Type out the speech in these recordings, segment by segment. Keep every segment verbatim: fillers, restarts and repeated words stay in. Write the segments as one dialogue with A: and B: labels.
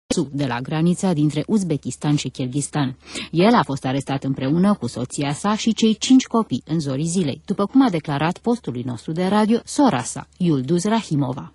A: de la granița dintre Uzbekistan și Kirghistan. El a fost arestat împreună cu soția sa și cei cinci copii în zorii zilei, după cum a declarat postului nostru de radio sora sa, Yulduz Rahimova.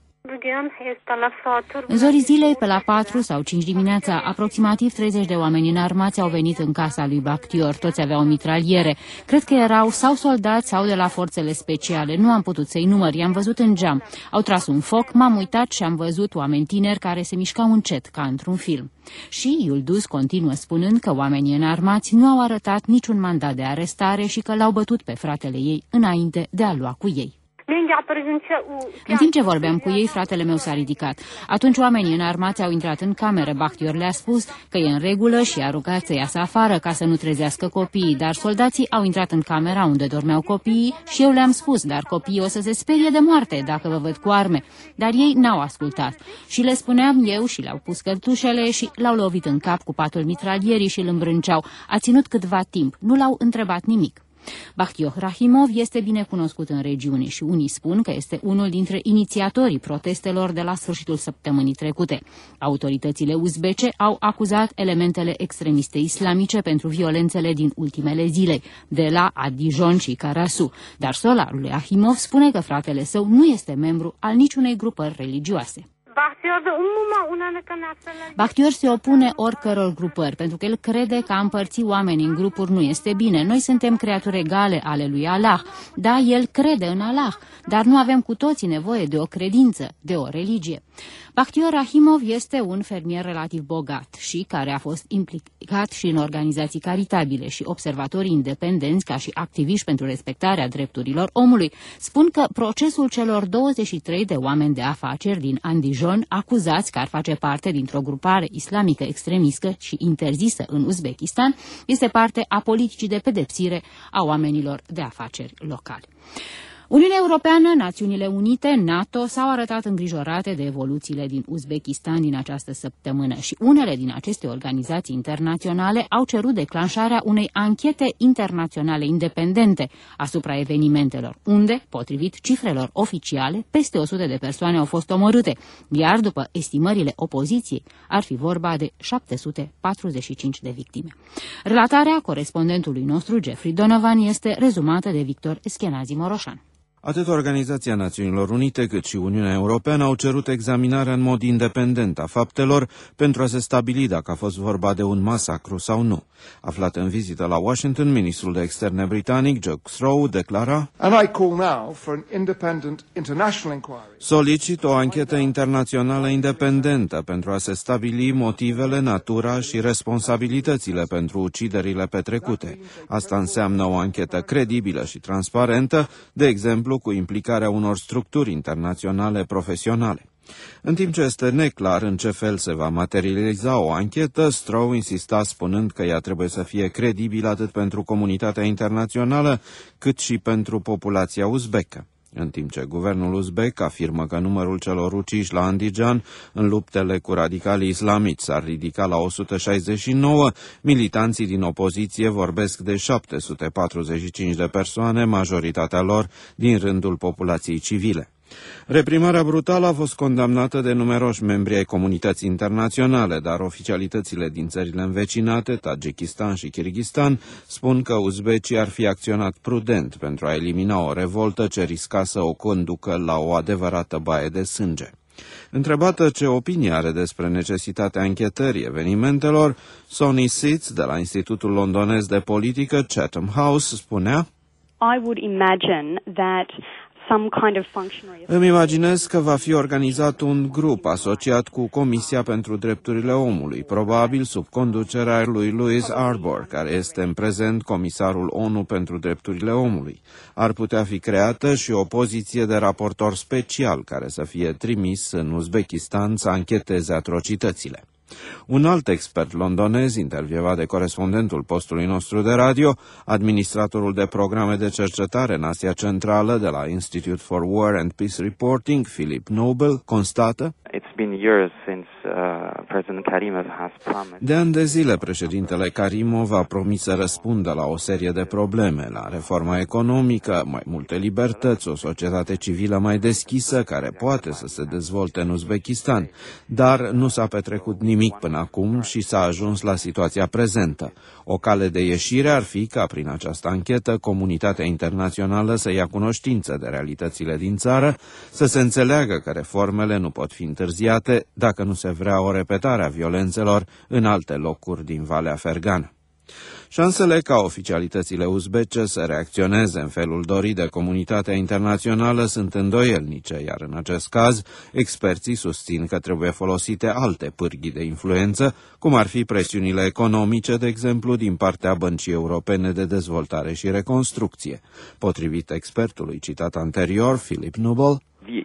A: În zorii zilei, pe la patru sau cinci dimineața, aproximativ treizeci de oameni înarmați au venit în casa lui Bakhtior. Toți aveau mitraliere. Cred că erau sau soldați sau de la forțele speciale. Nu am putut să-i număr, i-am văzut în geam. Au tras un foc, m-am uitat și am văzut oameni tineri care se mișcau încet, ca într-un film. Și Yulduz continuă spunând că oamenii înarmați nu au arătat niciun mandat de arestare și că l-au bătut pe fratele ei înainte de a lua cu ei. În timp ce vorbeam cu ei, fratele meu s-a ridicat. Atunci oamenii înarmați au intrat în cameră. Bakhtior le-a spus că e în regulă și a rugat să iasă afară ca să nu trezească copiii, dar soldații au intrat în camera unde dormeau copiii și eu le-am spus, dar copiii o să se sperie de moarte dacă vă văd cu arme. Dar ei n-au ascultat. Și le spuneam eu și le-au pus cărtușele și l-au lovit în cap cu patul mitralierii și îl îmbrânceau. A ținut câtva timp, nu l-au întrebat nimic. Bakhtior Rahimov este bine cunoscut în regiune și unii spun că este unul dintre inițiatorii protestelor de la sfârșitul săptămânii trecute. Autoritățile uzbece au acuzat elementele extremiste islamice pentru violențele din ultimele zile, de la Adijon și Karasu, dar solarul lui Rahimov spune că fratele său nu este membru al niciunei grupări religioase. Bakhtior se opune oricăror grupări, pentru că el crede că a împărți oamenii în grupuri nu este bine. Noi suntem creaturi egale ale lui Allah. Da, el crede în Allah, dar nu avem cu toții nevoie de o credință, de o religie. Bakhtior Rahimov este un fermier relativ bogat și care a fost implicat și în organizații caritabile și observatorii independenți ca și activiști pentru respectarea drepturilor omului spun că procesul celor douăzeci și trei de oameni de afaceri din Andijon acuzați că ar face parte dintr-o grupare islamică extremistă și interzisă în Uzbekistan este parte a politicii de pedepsire a oamenilor de afaceri locali. Uniunea Europeană, Națiunile Unite, NATO s-au arătat îngrijorate de evoluțiile din Uzbekistan din această săptămână și unele din aceste organizații internaționale au cerut declanșarea unei anchete internaționale independente asupra evenimentelor, unde, potrivit cifrelor oficiale, peste o sută de persoane au fost omorâte, iar după estimările opoziției ar fi vorba de șapte sute patruzeci și cinci de victime. Relatarea corespondentului nostru, Jeffrey Donovan, este rezumată de Victor Eschenazi Moroșan.
B: Atât Organizația Națiunilor Unite cât și Uniunea Europeană au cerut examinarea în mod independent a faptelor pentru a se stabili dacă a fost vorba de un masacru sau nu. Aflat în vizită la Washington, ministrul de externe britanic, Joe Strow, declara: solicit o anchetă internațională independentă pentru a se stabili motivele, natura și responsabilitățile pentru uciderile petrecute. Asta înseamnă o anchetă credibilă și transparentă, de exemplu cu implicarea unor structuri internaționale profesionale. În timp ce este neclar în ce fel se va materializa o anchetă, Strow insista spunând că ea trebuie să fie credibilă atât pentru comunitatea internațională cât și pentru populația uzbecă. În timp ce guvernul uzbek afirmă că numărul celor uciși la Andijan în luptele cu radicalii islamici s-ar ridica la o sută șaizeci și nouă, militanții din opoziție vorbesc de șapte sute patruzeci și cinci de persoane, majoritatea lor din rândul populației civile. Reprimarea brutală a fost condamnată de numeroși membri ai comunității internaționale, dar oficialitățile din țările învecinate, Tajikistan și Kirghistan, spun că uzbecii ar fi acționat prudent pentru a elimina o revoltă ce risca să o conducă la o adevărată baie de sânge. Întrebată ce opinie are despre necesitatea închetării evenimentelor, Sonny Seitz, de la Institutul Londonez de Politică Chatham House, spunea:
C: I would imagine that some kind of functionary...
B: Îmi imaginez că va fi organizat un grup asociat cu Comisia pentru Drepturile Omului, probabil sub conducerea lui Louis Arbour, care este în prezent comisarul ONU pentru Drepturile Omului. Ar putea fi creată și o poziție de raportor special care să fie trimis în Uzbekistan să ancheteze atrocitățile. Un alt expert londonez, intervievat de corespondentul postului nostru de radio, administratorul de programe de cercetare în Asia Centrală de la Institute for War and Peace Reporting, Philip Noble, constată:
D: It's been years since
B: De ani de zile, președintele Karimov a promis să răspundă la o serie de probleme, la reforma economică, mai multe libertăți, o societate civilă mai deschisă, care poate să se dezvolte în Uzbekistan, dar nu s-a petrecut nimic până acum și s-a ajuns la situația prezentă. O cale de ieșire ar fi ca, prin această anchetă, comunitatea internațională să ia cunoștință de realitățile din țară, să se înțeleagă că reformele nu pot fi întârziate dacă nu se vrea o repetare a violențelor în alte locuri din Valea Fergană. Șansele ca oficialitățile uzbece să reacționeze în felul dorit de comunitatea internațională sunt îndoielnice, iar în acest caz, experții susțin că trebuie folosite alte pârghii de influență, cum ar fi presiunile economice, de exemplu, din partea Băncii Europene de Dezvoltare și Reconstrucție. Potrivit expertului citat anterior, Philip Nubel,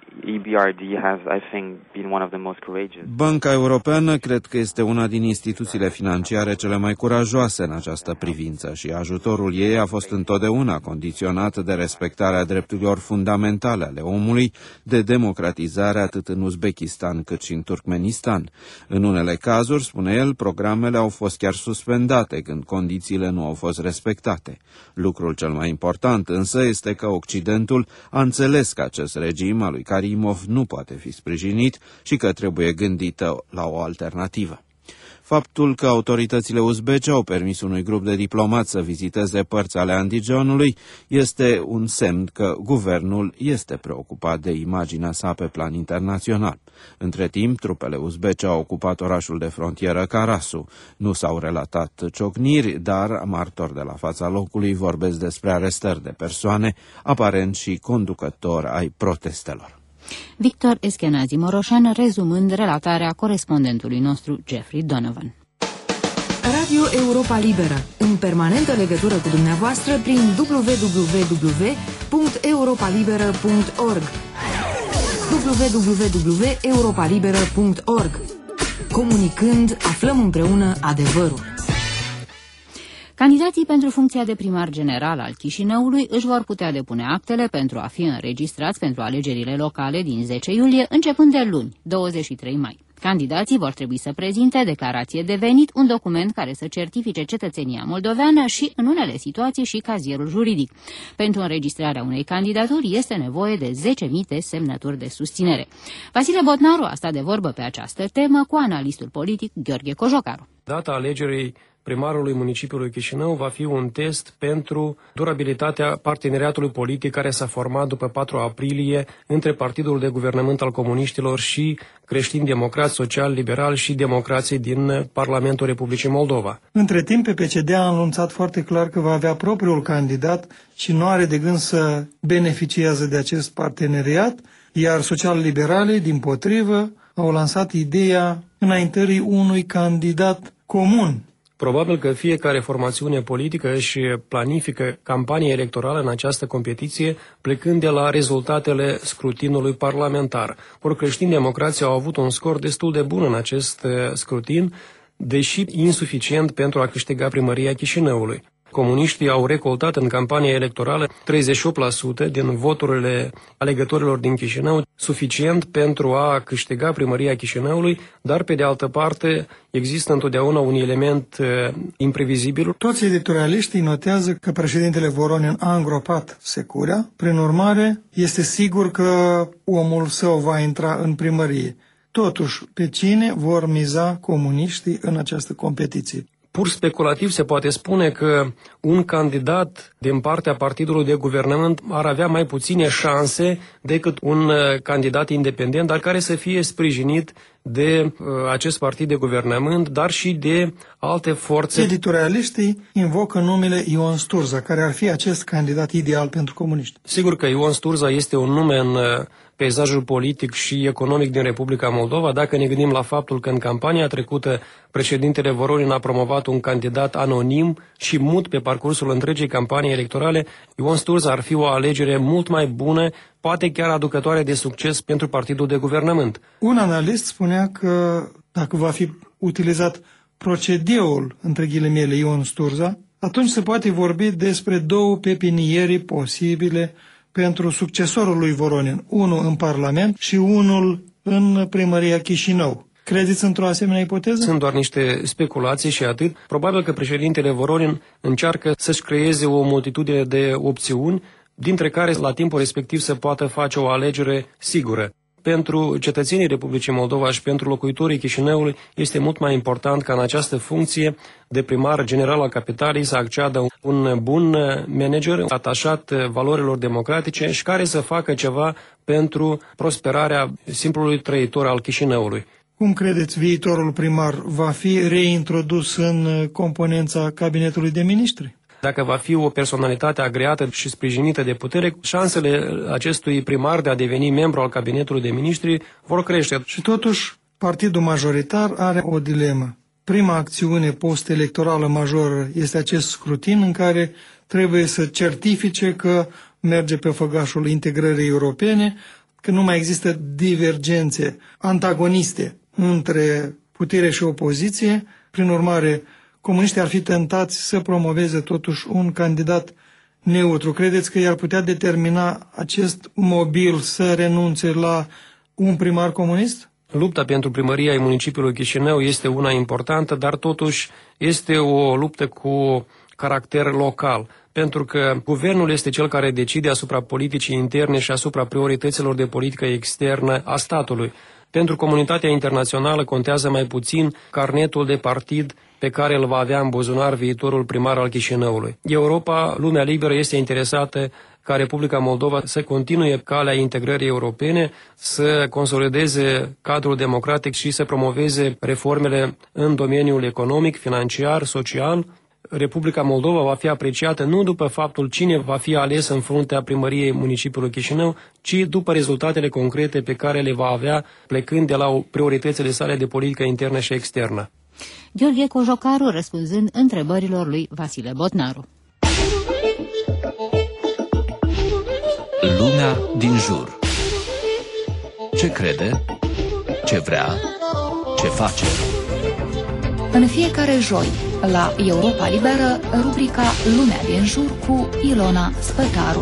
B: Banca Europeană cred că este una din instituțiile financiare cele mai curajoase în această privință și ajutorul ei a fost întotdeauna condiționat de respectarea drepturilor fundamentale ale omului, de democratizare atât în Uzbekistan cât și în Turkmenistan. În unele cazuri, spune el, programele au fost chiar suspendate când condițiile nu au fost respectate. Lucrul cel mai important însă este că Occidentul a înțeles că acest regim al lui Karimov nu poate fi sprijinit și că trebuie gândită la o alternativă. Faptul că autoritățile uzbece au permis unui grup de diplomați să viziteze părți ale Andijanului este un semn că guvernul este preocupat de imaginea sa pe plan internațional. Între timp, trupele uzbece au ocupat orașul de frontieră Karasu. Nu s-au relatat ciocniri, dar martori de la fața locului vorbesc despre arestări de persoane, aparent și conducători ai protestelor.
A: Victor Eschenazi Moroșan, rezumând relatarea corespondentului nostru Jeffrey Donovan.
D: Radio Europa Liberă, în permanentă legătură cu dumneavoastră prin w w w punct europa liberă punct org w w w punct europa liberă punct org. Comunicând, aflăm împreună adevărul.
A: Candidații pentru funcția de primar general al Chișinăului își vor putea depune actele pentru a fi înregistrați pentru alegerile locale din zece iulie, începând de luni, douăzeci și trei mai. Candidații vor trebui să prezinte declarație de venit, un document care să certifice cetățenia moldoveană și, în unele situații, și cazierul juridic. Pentru înregistrarea unei candidaturi este nevoie de zece mii de semnături de susținere. Vasile Botnaru a stat de vorbă pe această temă cu analistul politic Gheorghe Cojocaru.
E: Data alegerii primarului municipiului Chișinău va fi un test pentru durabilitatea parteneriatului politic care s-a format după patru aprilie între Partidul de Guvernământ al Comuniștilor și creștini-democrați, social-liberali și democrații din Parlamentul Republicii Moldova.
F: Între timp, P P C D a anunțat foarte clar că va avea propriul candidat și nu are de gând să beneficieze de acest parteneriat, iar social-liberalii, dimpotrivă, au lansat ideea înaintării unui candidat comun.
E: Probabil că fiecare formațiune politică își planifică campania electorală în această competiție plecând de la rezultatele scrutinului parlamentar. Ori creștini-democrații au avut un scor destul de bun în acest scrutin, deși insuficient pentru a câștiga primăria Chișinăului. Comuniștii au recoltat în campania electorală treizeci și opt la sută din voturile alegătorilor din Chișinău, suficient pentru a câștiga primăria Chișinăului, dar pe de altă parte există întotdeauna un element uh, imprevizibil.
F: Toți editorialiștii notează că președintele Voronin a îngropat Securea, prin urmare este sigur că omul său va intra în primărie. Totuși, pe cine vor miza comuniștii în această competiție?
E: Pur speculativ se poate spune că un candidat din partea partidului de guvernământ ar avea mai puține șanse decât un candidat independent, dar care să fie sprijinit de uh, acest partid de guvernământ, dar și de alte forțe.
F: Editorialiștii invocă numele Ion Sturza, care ar fi acest candidat ideal pentru comuniști.
E: Sigur că Ion Sturza este un nume în uh, peisajul politic și economic din Republica Moldova, dacă ne gândim la faptul că în campania trecută președintele Voronin a promovat un candidat anonim și mut pe parcursul întregii campanii electorale, Ion Sturza ar fi o alegere mult mai bună, poate chiar aducătoare de succes pentru partidul de guvernământ.
F: Un analist spunea că dacă va fi utilizat procedeul, între ghilimele, Ion Sturza, atunci se poate vorbi despre două pepinieri posibile pentru succesorul lui Voronin, unul în Parlament și unul în primăria Chișinău. Credeți într-o asemenea ipoteză?
E: Sunt doar niște speculații și atât. Probabil că președintele Voronin încearcă să-și creeze o multitudine de opțiuni, dintre care la timpul respectiv să poată face o alegere sigură. Pentru cetățenii Republicii Moldova și pentru locuitorii Chișinăului este mult mai important ca în această funcție de primar general al capitalei să acceadă un bun manager atașat valorilor democratice și care să facă ceva pentru prosperarea simplului trăitor al Chișinăului.
F: Cum credeți, viitorul primar va fi reintrodus în componența cabinetului de miniștri?
E: Dacă va fi o personalitate agreată și sprijinită de putere, șansele acestui primar de a deveni membru al cabinetului de miniștri vor crește.
F: Și totuși, partidul majoritar are o dilemă. Prima acțiune post-electorală majoră este acest scrutin în care trebuie să certifice că merge pe făgașul integrării europene, că nu mai există divergențe antagoniste între putere și opoziție. Prin urmare, comuniștii ar fi tentați să promoveze totuși un candidat neutru. Credeți că i-ar putea determina acest mobil să renunțe la un primar comunist?
E: Lupta pentru primăria ai municipiului Chișinău este una importantă, dar totuși este o luptă cu caracter local, pentru că guvernul este cel care decide asupra politicii interne și asupra priorităților de politică externă a statului. Pentru comunitatea internațională contează mai puțin carnetul de partid pe care îl va avea în buzunar viitorul primar al Chișinăului. Europa, lumea liberă, este interesată ca Republica Moldova să continue calea integrării europene, să consolideze cadrul democratic și să promoveze reformele în domeniul economic, financiar, social. Republica Moldova va fi apreciată nu după faptul cine va fi ales în fruntea primăriei municipiului Chișinău, ci după rezultatele concrete pe care le va avea plecând de la prioritățile sale de politică internă și externă.
A: Gheorghe Cojocaru răspunzând întrebărilor lui Vasile Botnaru.
G: Lumea din jur. Ce crede? Ce vrea? Ce face?
H: În fiecare joi, la Europa Liberă, rubrica Lumea din jur cu Ilona Spătaru.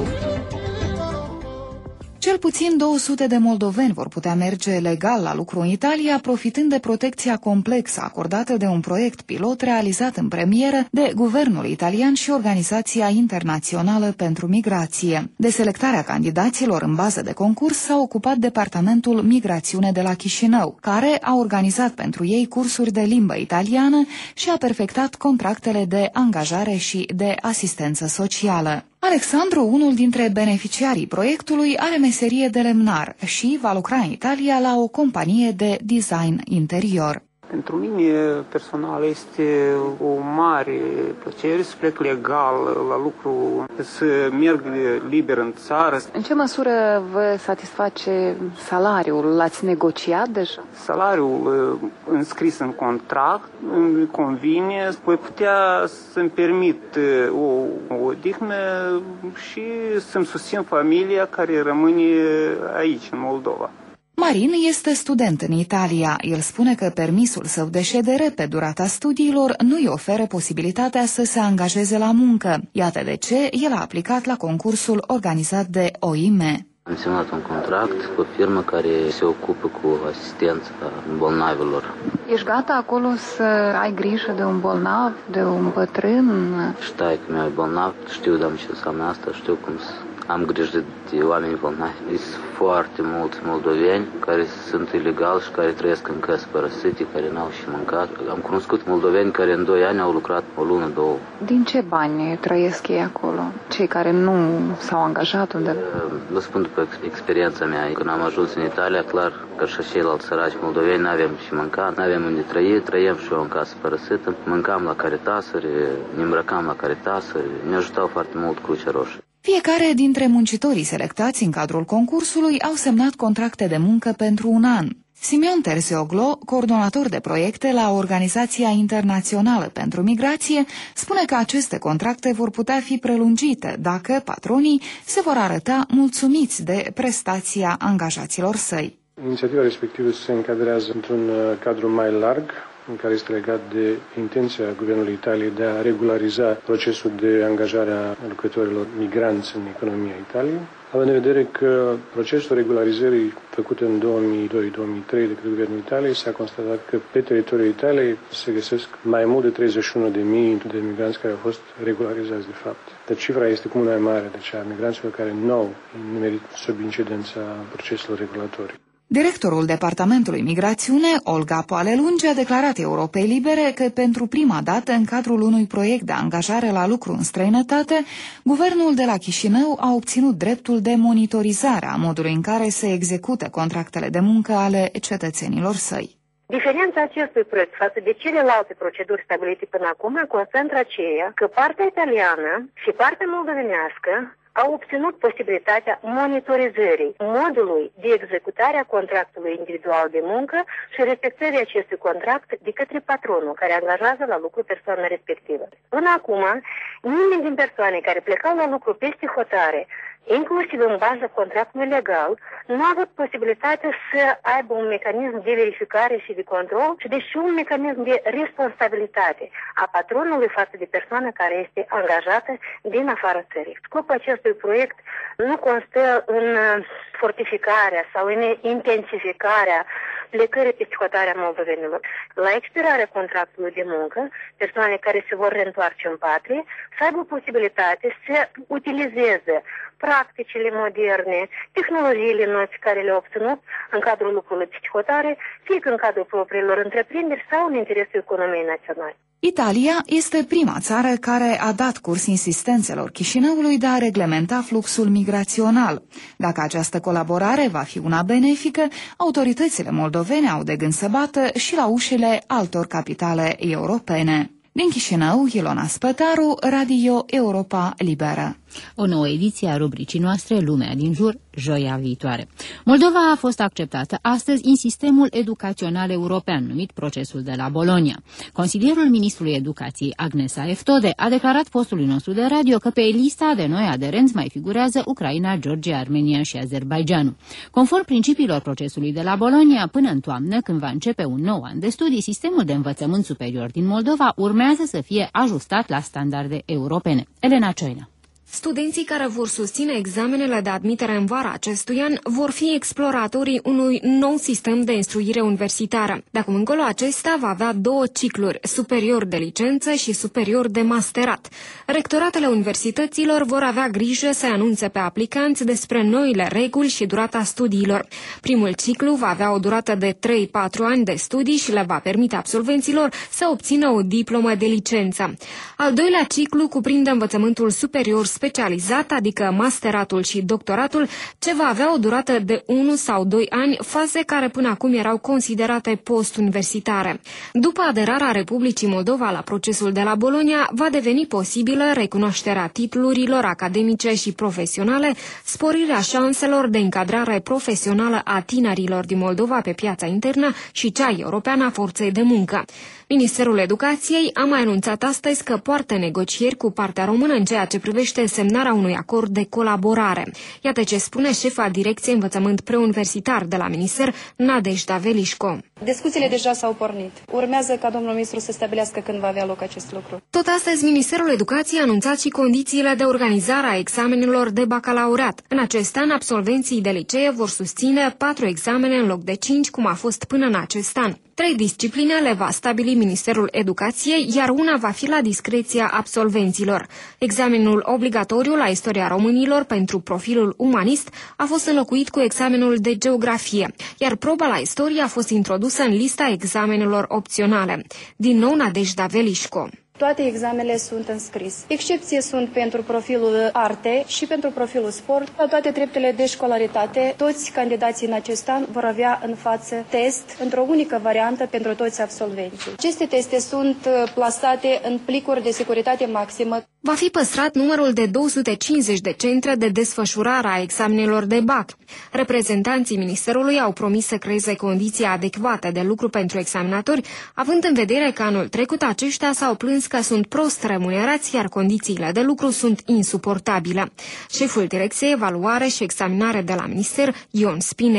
H: Cel puțin două sute de moldoveni vor putea merge legal la lucru în Italia, profitând de protecția complexă acordată de un proiect pilot realizat în premieră de guvernul italian și Organizația Internațională pentru Migrație. De selectarea candidaților în bază de concurs s-a ocupat Departamentul Migrațiune de la Chișinău, care a organizat pentru ei cursuri de limbă italiană și a perfectat contractele de angajare și de asistență socială. Alexandru, unul dintre beneficiarii proiectului, are meserie de lemnar și va lucra în Italia la o companie de design interior.
I: Pentru mine personal este o mare plăcere să plec legal la lucru, să merg liber în țară.
J: În ce măsură vă satisface salariul? L-ați negociat deja?
I: Salariul înscris în contract îmi convine, voi putea să-mi permit o, o odihnă și să-mi susțin familia care rămâne aici, în Moldova.
H: Marin este student în Italia. El spune că permisul său de ședere pe durata studiilor nu îi oferă posibilitatea să se angajeze la muncă. Iată de ce el a aplicat la concursul organizat de O I M.
K: Am semnat un contract cu o firmă care se ocupă cu asistența bolnavilor.
J: Ești gata acolo să ai grijă de un bolnav, de un bătrân?
K: Ștai că mi-e bolnav, știu de ce înseamnă asta, știu cum să am grijă de oameni bolnavi. Sunt foarte mulți moldoveni care sunt ilegali și care trăiesc în căsi părăsite, care n-au și mâncat. Am cunoscut moldoveni care în doi ani au lucrat o lună, două.
J: Din ce bani trăiesc ei acolo? Cei care nu s-au angajat undeva?
K: Vă spun după experiența mea. Când am ajuns în Italia, clar că și ceilalți săraci moldoveni n-avem și mâncat, n-avem unde trăi, trăiem și eu în casă părăsită. Mâncam la caritasuri, ne îmbrăcam la caritasuri, ne ajutau foarte mult Crucea Roșie.
H: Fiecare dintre muncitorii selectați în cadrul concursului au semnat contracte de muncă pentru un an. Simeon Terzioglu, coordonator de proiecte la Organizația Internațională pentru Migrație, spune că aceste contracte vor putea fi prelungite dacă patronii se vor arăta mulțumiți de prestația angajaților săi.
L: Inițiativa respectivă se încadrează într-un cadru mai larg, în care este legat de intenția Guvernului Italiei de a regulariza procesul de angajare a lucrătorilor migranți în economia Italiei. având în vedere că procesul regularizării făcut în două mii doi două mii trei de către Guvernul Italiei s-a constatat că pe teritoriul Italiei se găsesc mai mult de treizeci și unu de mii de migranți care au fost regularizați de fapt. Deci cifra este cu mult mai mare, deci a migranților care nu au nimerit sub incidența proceselor regulatorii.
H: Directorul Departamentului Migrațiune, Olga Poalelungi, a declarat Europei Libere că pentru prima dată, în cadrul unui proiect de angajare la lucru în străinătate, guvernul de la Chișinău a obținut dreptul de monitorizare a modului în care se execută contractele de muncă ale cetățenilor săi.
M: Diferența acestui proiect față de celelalte proceduri stabilite până acum constă între aceea că partea italiană și partea moldovenească au obținut posibilitatea monitorizării modului de executare a contractului individual de muncă și respectării acestui contract de către patronul care angajează la lucru persoana respectivă. Până acum, nimeni din persoane care plecau la lucru peste hotare, inclusiv în baza contractului legal, nu a avut posibilitatea să aibă un mecanism de verificare și de control și deși un mecanism de responsabilitate a patronului față de persoana care este angajată din afara țării. Scopul acestui proiect nu constă în fortificarea sau în intensificarea plecării peste hotarea moldovenilor. La expirarea contractului de muncă, persoane care se vor reîntoarce în patrie să aibă posibilitate să utilizeze practicile moderne, tehnologiile noi care le-au obținut în cadrul lucrului peste hotare, fie în cadrul propriilor întreprinderi sau în interesul economiei naționale.
H: Italia este prima țară care a dat curs insistențelor Chișinăului de a reglementa fluxul migrațional. Dacă această colaborare va fi una benefică, autoritățile moldovene au de gând să bată și la ușile altor capitale europene. Din Chișinău, Ilona Spătaru, Radio Europa Liberă.
A: O nouă ediție a rubricii noastre, Lumea din jur, joia viitoare. Moldova a fost acceptată astăzi în sistemul educațional european, numit procesul de la Bologna. Consilierul ministrului educației, Agnesa Eftode, a declarat postului nostru de radio că pe lista de noi aderenți mai figurează Ucraina, Georgia, Armenia și Azerbaidjanul. Conform principiilor procesului de la Bologna, până în toamnă, când va începe un nou an de studii, sistemul de învățământ superior din Moldova urmează să fie ajustat la standarde europene. Elena Cioina.
N: Studenții care vor susține examenele de admitere în vara acestui an vor fi exploratorii unui nou sistem de instruire universitară. De acum încolo acesta va avea două cicluri, superior de licență și superior de masterat. Rectoratele universităților vor avea grijă să anunțe pe aplicanți despre noile reguli și durata studiilor. Primul ciclu va avea o durată de trei patru ani de studii și le va permite absolvenților să obțină o diplomă de licență. Al doilea ciclu cuprinde învățământul superior specializat, adică masteratul și doctoratul, ce va avea o durată de unu sau doi ani, faze care până acum erau considerate post-universitare. După aderarea Republicii Moldova la procesul de la Bologna, va deveni posibilă recunoașterea titlurilor academice și profesionale, sporirea șanselor de încadrare profesională a tinerilor din Moldova pe piața internă și cea europeană a forței de muncă. Ministerul Educației a mai anunțat astăzi că poartă negocieri cu partea română în ceea ce privește semnarea unui acord de colaborare. Iată ce spune șefa Direcției Învățământ Preuniversitar de la Minister, Nadejda Velișco.
O: Discuțiile deja s-au pornit. Urmează ca domnul ministru să stabilească când va avea loc acest lucru.
N: Tot astăzi, Ministerul Educației a anunțat și condițiile de organizare a examenelor de bacalaureat. În acest an, absolvenții de licee vor susține patru examene în loc de cinci, cum a fost până în acest an. Trei discipline le va stabili Ministerul Educației, iar una va fi la discreția absolvenților. Examenul obligatoriu la istoria românilor pentru profilul umanist a fost înlocuit cu examenul de geografie, iar proba la istorie a fost introdusă în lista examenelor opționale. Din nou, Nadejda Velișco.
O: Toate examenele sunt înscris. Excepție sunt pentru profilul arte și pentru profilul sport. La toate treptele de școlaritate, toți candidații în acest an vor avea în față test într-o unică variantă pentru toți absolvenții. Aceste teste sunt plasate în plicuri de securitate maximă.
N: Va fi păstrat numărul de două sute cincizeci de centre de desfășurare a examenelor de bac. Reprezentanții Ministerului au promis să creeze condiții adecvate de lucru pentru examinatori, având în vedere că anul trecut aceștia s-au plâns că sunt prost remunerați, iar condițiile de lucru sunt insuportabile. Șeful Direcției Evaluare și Examinare de la Minister, Ion Spinei.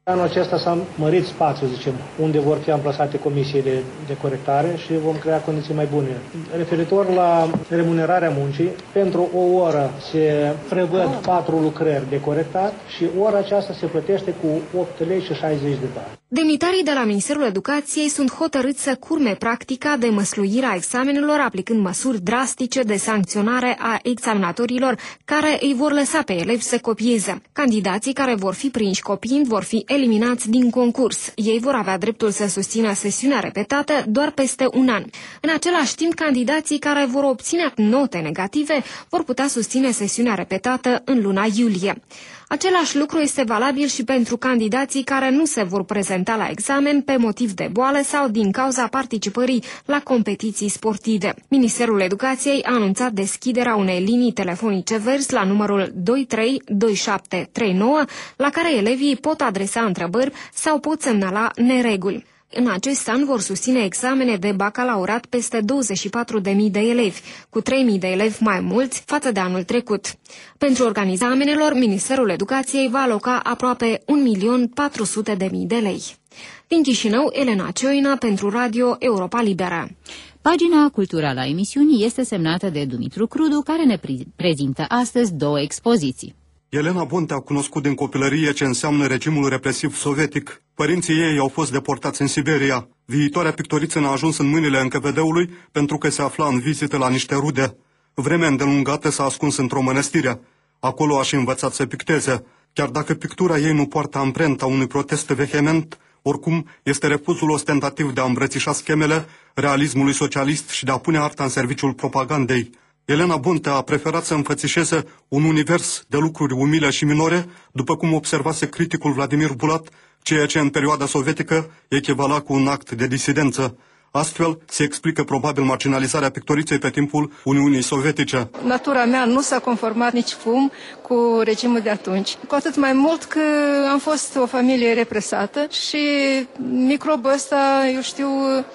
L: Anul acesta s-a mărit spațiul, zicem, unde vor fi amplasate comisiile de corectare și vom crea condiții mai bune. Referitor la remunerarea muncii, pentru o oră se prevăd patru lucrări de corectat și ora aceasta se plătește cu opt lei și șaizeci de bani.
N: Demnitarii de la Ministerul Educației sunt hotărâți să curme practica de măsluire a examenelor, aplicând măsuri drastice de sancționare a examinatorilor care îi vor lăsa pe elevi să copieze. Candidații care vor fi prinși copiind vor fi eliminați din concurs. Ei vor avea dreptul să susțină sesiunea repetată doar peste un an. În același timp, candidații care vor obține note negative vor putea susține sesiunea repetată în luna iulie. Același lucru este valabil și pentru candidații care nu se vor prezenta la examen pe motiv de boală sau din cauza participării la competiții sportive. Ministerul Educației a anunțat deschiderea unei linii telefonice verzi la numărul doi trei doi șapte trei nouă, la care elevii pot adresa întrebări sau pot semnala nereguli. În acest an vor susține examene de bacalaureat peste douăzeci și patru de mii de elevi, cu trei mii de elevi mai mulți față de anul trecut. Pentru organizamenelor, Ministerul Educației va aloca aproape un milion patru sute de mii de lei. Din Chișinău, Elena Cioina pentru Radio Europa Liberă.
A: Pagina culturală a emisiunii este semnată de Dumitru Crudu, care ne prezintă astăzi două expoziții.
P: Elena Bonte a cunoscut din copilărie ce înseamnă regimul represiv sovietic. Părinții ei au fost deportați în Siberia. Viitoarea pictoriță n-a ajuns în mâinile N K V D-ului pentru că se afla în vizită la niște rude. Vremea îndelungată s-a ascuns într-o mănăstire. Acolo a și învățat să picteze. Chiar dacă pictura ei nu poartă amprenta unui protest vehement, oricum este refuzul ostentativ de a îmbrățișa schemele realismului socialist și de a pune arta în serviciul propagandei. Elena Bonte a preferat să înfățișeze un univers de lucruri umile și minore, după cum observase criticul Vladimir Bulat, ceea ce în perioada sovietică echivala cu un act de disidență. Astfel se explică probabil marginalizarea pictoriței pe timpul Uniunii Sovietice.
Q: Natura mea nu s-a conformat nici cum cu regimul de atunci. Cu atât mai mult că am fost o familie represată și microbul ăsta, eu știu,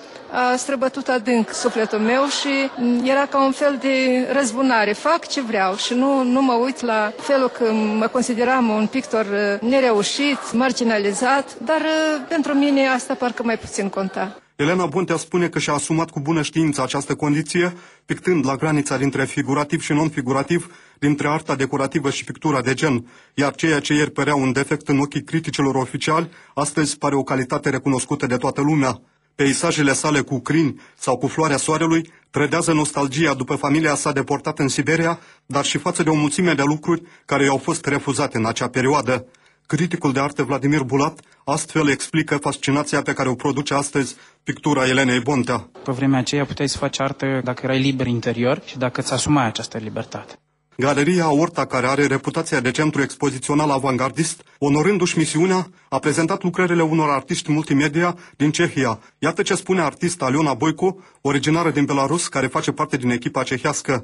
Q: a străbătut adânc sufletul meu și era ca un fel de răzbunare. Fac ce vreau și nu, nu mă uit la felul că mă consideram un pictor nereușit, marginalizat, dar pentru mine asta parcă mai puțin conta.
P: Elena Bonte spune că și-a asumat cu bună știință această condiție, pictând la granița dintre figurativ și non-figurativ, dintre arta decorativă și pictura de gen, iar ceea ce ieri părea un defect în ochii criticilor oficiali, astăzi pare o calitate recunoscută de toată lumea. Peisajele sale cu crini sau cu floarea soarelui trădează nostalgia după familia sa deportată în Siberia, dar și față de o mulțime de lucruri care i-au fost refuzate în acea perioadă. Criticul de artă Vladimir Bulat astfel explică fascinația pe care o produce astăzi pictura Elenei Bontea.
R: Pe vremea aceea puteai să faci artă dacă erai liber interior și dacă îți asumai această libertate.
P: Galeria Aorta, care are reputația de centru expozițional avangardist, onorându-și misiunea, a prezentat lucrările unor artiști multimedia din Cehia. Iată ce spune artista Aliona Boico, originară din Belarus, care face parte din echipa cehească.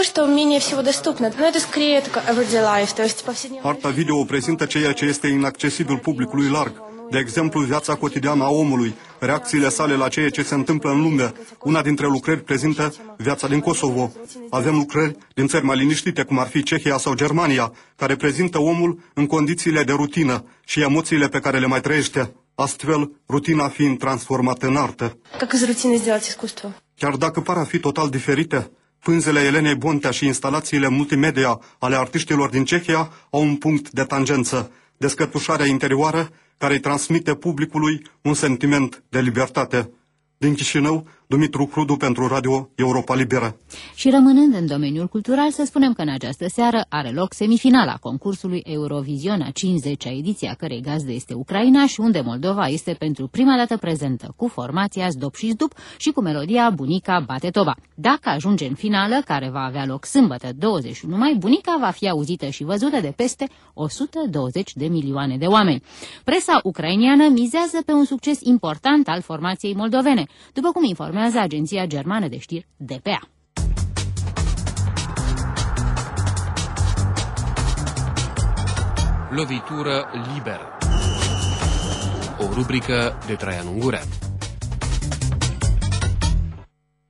P: Arta video prezintă ceea ce este inaccesibil publicului larg. De exemplu, viața cotidiană a omului, reacțiile sale la ceea ce se întâmplă în lume. Una dintre lucrări prezintă viața din Kosovo. Avem lucrări din țări mai liniștite, cum ar fi Cehia sau Germania, care prezintă omul în condițiile de rutină și emoțiile pe care le mai trăiește. Astfel, rutina fiind transformată în artă. Chiar dacă par a fi total diferite, pânzele Elenei Bontea și instalațiile multimedia ale artiștilor din Cehia au un punct de tangență, descătușarea interioară care îi transmite publicului un sentiment de libertate. Din Chișinău, Dumitru Crudu pentru Radio Europa Liberă.
A: Și rămânând în domeniul cultural, să spunem că în această seară are loc semifinala concursului Eurovision a cincizecea ediție, a cărei gazdă este Ucraina și unde Moldova este pentru prima dată prezentă cu formația Zdop și Zdup și cu melodia Bunica bate toba. Dacă ajunge în finală, care va avea loc sâmbătă douăzeci și unu mai, Bunica va fi auzită și văzută de peste o sută douăzeci de milioane de oameni. Presa ucrainiană mizează pe un succes important al formației moldovene, după cum informează agenția germană de știri D P A.
G: Lovitură liberă. O rubrică de Traian Ungurean.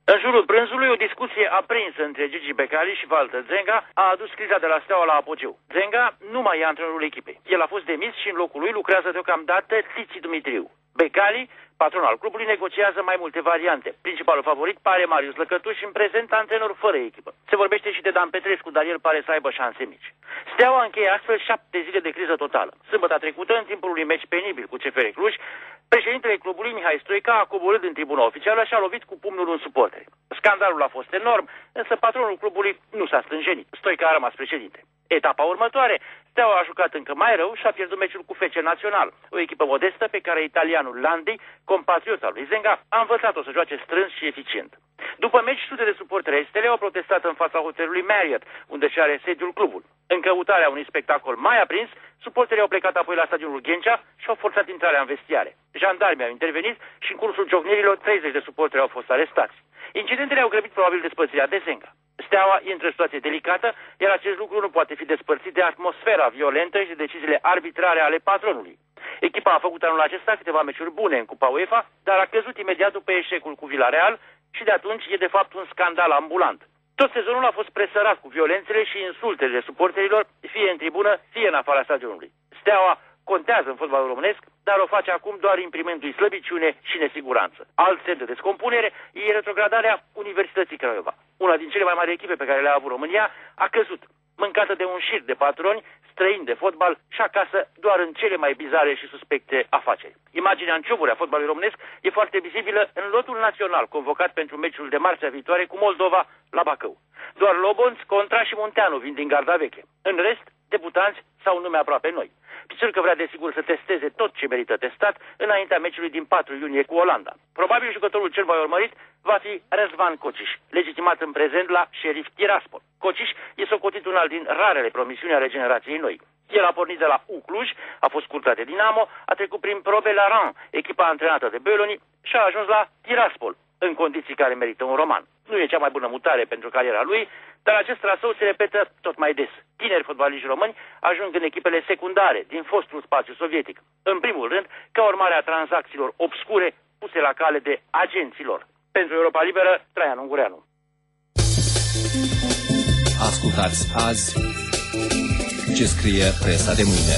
S: În jurul prânzului, o discuție aprinsă între Gigi Becali și Walter Zenga a adus criza de la Steaua la apogeu. Zenga nu mai e antrenorul echipei. El a fost demis și în locul lui lucrează deocamdată Tiți Dumitriu. Becali, patron al clubului, negociază mai multe variante. Principalul favorit pare Marius Lăcătuș, în prezent antrenor fără echipă. Se vorbește și de Dan Petrescu, dar el pare să aibă șanse mici. Steaua încheie astfel șapte zile de criză totală. Sâmbătă trecută, în timpul unui meci penibil cu C F R Cluj, președintele clubului, Mihai Stoica, a coborât în tribuna oficială și a lovit cu pumnul un suporter. Scandalul a fost enorm, însă patronul clubului nu s-a stânjenit. Stoica a rămas președinte. Etapa următoare, Steaua a jucat încă mai rău și a pierdut meciul cu F C Național, o echipă modestă pe care italianul Landi, compatriot al lui Zenga, a învățat-o să joace strâns și eficient. După meci, sute de suporteri stele au protestat în fața hotelului Marriott, unde și are sediul clubul. În căutarea unui spectacol mai aprins, suporterii au plecat apoi la stadionul Ghencea și au forțat intrarea în vestiare. Jandarmii au intervenit și în cursul ciocnirilor treizeci de suporteri au fost arestați. Incidentele au grăbit probabil despărțirea de Zenga. Steaua e într-o situație delicată, iar acest lucru nu poate fi despărțit de atmosfera violentă și de deciziile arbitrare ale patronului. Echipa a făcut anul acesta câteva meciuri bune în Cupa UEFA, dar a căzut imediat după eșecul cu Villarreal și de atunci e de fapt un scandal ambulant. Tot sezonul a fost presărat cu violențele și insultele suporterilor, fie în tribună, fie în afara stadionului. Steaua contează în fotbalul românesc, dar o face acum doar imprimându-i slăbiciune și nesiguranță. Alt semn de descompunere e retrogradarea Universității Craiova. Una din cele mai mari echipe pe care le-a avut România a căzut, mâncată de un șir de patroni străini de fotbal și acasă doar în cele mai bizare și suspecte afaceri. Imaginea în cioburi a fotbalului românesc e foarte vizibilă în lotul național convocat pentru meciul de marțea viitoare cu Moldova la Bacău. Doar Lobonț, Contra și Munteanu vin din garda veche. În rest, debutanți sau nume aproape noi. Pițurcă vrea desigur să testeze tot ce merită testat înaintea meciului din patru iunie cu Olanda. Probabil jucătorul cel mai urmărit va fi Răzvan Cociș, legitimat în prezent la Sheriff Tiraspol. Cociș e socotit unul din rarele promisiuni ale generației noi. El a pornit de la U Cluj, a fost curtat de Dinamo, a trecut prin Probe la Ran, echipa antrenată de Bölöni, și a ajuns la Tiraspol, în condiții care merită un roman. Nu e cea mai bună mutare pentru cariera lui, dar acest trasou se repetă tot mai des. Tineri fotbaliști români ajung în echipele secundare din fostul spațiu sovietic. În primul rând, ca urmare a tranzacțiilor obscure puse la cale de agenților. Pentru Europa Liberă, Traian Ungureanu.
G: Ascultați azi ce scrie presa de mâine.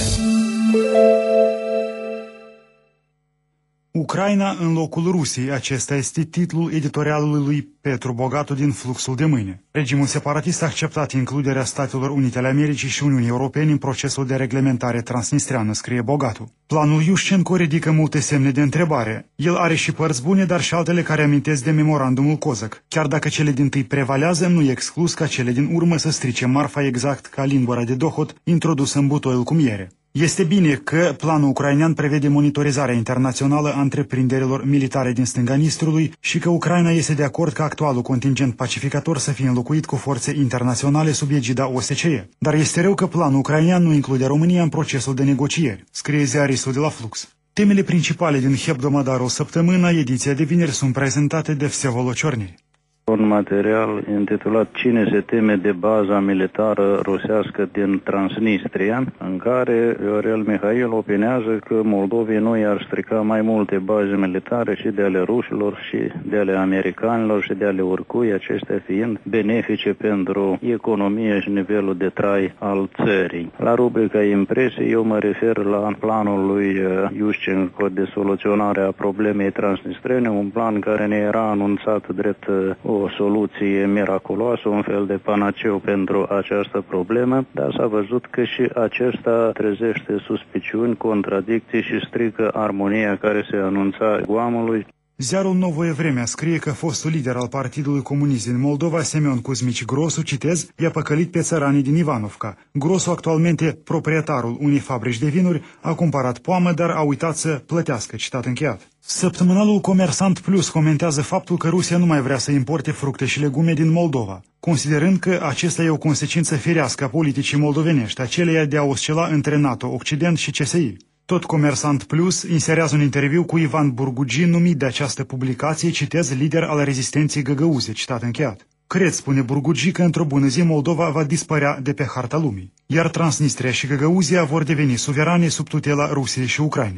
T: Ucraina în locul Rusiei, acesta este titlul editorialului lui Petru Bogatu din Fluxul de mâine. Regimul separatist a acceptat includerea Statelor Unite ale Americii și Uniunii Europene în procesul de reglementare transnistreană, scrie Bogatu. Planul Iușcenco ridică multe semne de întrebare. El are și părți bune, dar și altele care amintesc de memorandumul Cozac. Chiar dacă cele dintâi prevalează, nu e exclus ca cele din urmă să strice marfa exact ca lingura de dohot introdusă în butoiul cu miere. Este bine că planul ucrainean prevede monitorizarea internațională a întreprinderilor militare din stânga Nistrului și că Ucraina este de acord ca actualul contingent pacificator să fie înlocuit cu forțe internaționale sub egida O S C E. Dar este rău că planul ucrainean nu include România în procesul de negocieri, scrie ziaristul de la Flux. Temele principale din Hebdomadarul Săptămâna, ediția de vineri, sunt prezentate de Vsevolo Ciornei.
U: Un material intitulat Cine se teme de baza militară rusească din Transnistria, în care Viorel Mihail opinează că Moldovei nu i-ar strica mai multe baze militare și de ale rușilor și de ale americanilor și de ale oricui, acestea fiind benefice pentru economie și nivelul de trai al țării. La rubrica impresii eu mă refer la planul lui Iușcenco de soluționare a problemei transnistrene, un plan care ne era anunțat drept o soluție miraculoasă, un fel de panaceu pentru această problemă, dar s-a văzut că și acesta trezește suspiciuni, contradicții și strică armonia care se anunța Guamului.
T: Ziarul Novoie Vremea scrie că fostul lider al Partidului Comunist din Moldova, Semyon Kuzmici Grosu, citez, i-a păcălit pe țăranii din Ivanovca. Grosu, actualmente proprietarul unei fabrici de vinuri, a cumpărat poamă, dar a uitat să plătească, citat încheiat. Săptămânalul Comersant Plus comentează faptul că Rusia nu mai vrea să importe fructe și legume din Moldova, considerând că acesta e o consecință firească a politicii moldovenești, aceleia de a oscila între NATO, Occident și C S I. Tot Comersant Plus inserează un interviu cu Ivan Burgugi, numit de această publicație, citez, lider al rezistenței găgăuze, citat încheiat. Cred, spune Burgugi, că într-o bună zi Moldova va dispărea de pe harta lumii, iar Transnistria și Găgăuzia vor deveni suverane sub tutela Rusiei și Ucrainei.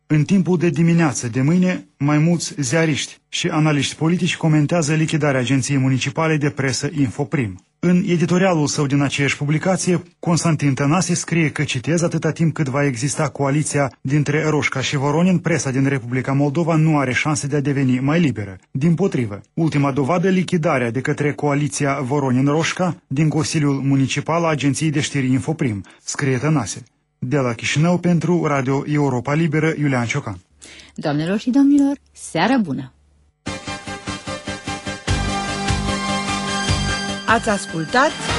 T: În timpul de dimineață de mâine, mai mulți ziariști și analiști politici comentează lichidarea agenției municipale de presă Infoprim. În editorialul său din aceeași publicație, Constantin Tănase scrie că, citez, atâta timp cât va exista coaliția dintre Roșca și Voronin, presa din Republica Moldova nu are șanse de a deveni mai liberă. Dimpotrivă, ultima dovadă, lichidarea de către coaliția Voronin-Roșca din Consiliul Municipal a agenției de știri Infoprim, scrie Tănase. De la Chișinău pentru Radio Europa Liberă, Iulian Ciocan.
A: Doamnelor și domnilor, seară bună!
C: Ați ascultat